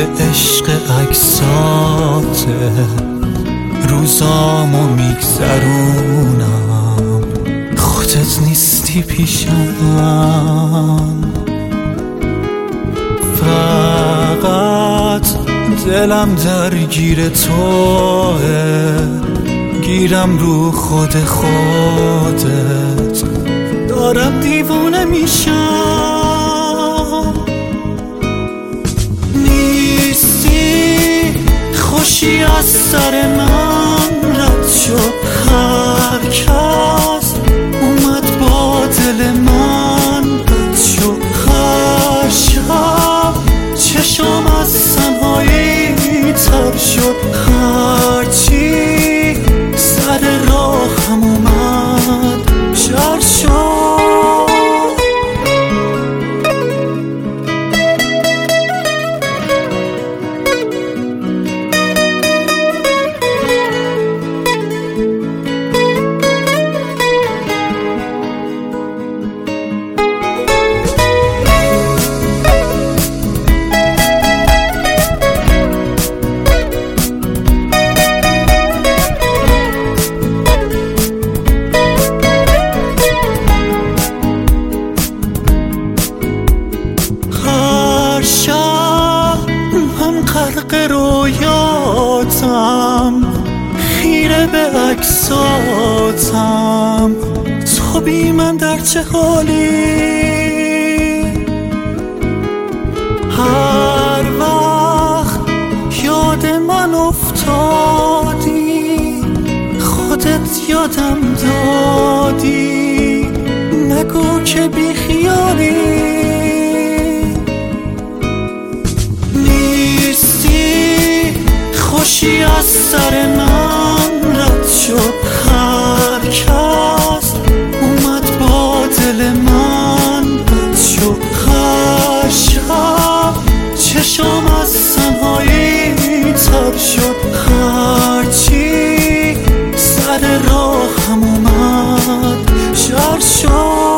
عشق عکساته روزامو میگذرونم، خودت نیستی پیشم. فقط دلم درگیر توه، گیرم رو خودت دارم دیوونه میشم. نیستی خوشی از سر من رد شد، هر کس اومد با دل من رد شد. هر شب چشم از تنهایی تر شد، هرچی سر راهم اومد شر شد. غرق رویاتم، خیره به عکساتم، تو بی من در چه حالی؟ هر وقت یاد من افتادی، خودت یادم دادی، نگو که بی خیالی. خوشی از سر من رد شد، هر کس اومد با دل من رد شد. هر شب چشم از تنهایی تر شد، هرچی سر راهم اومد شر شد.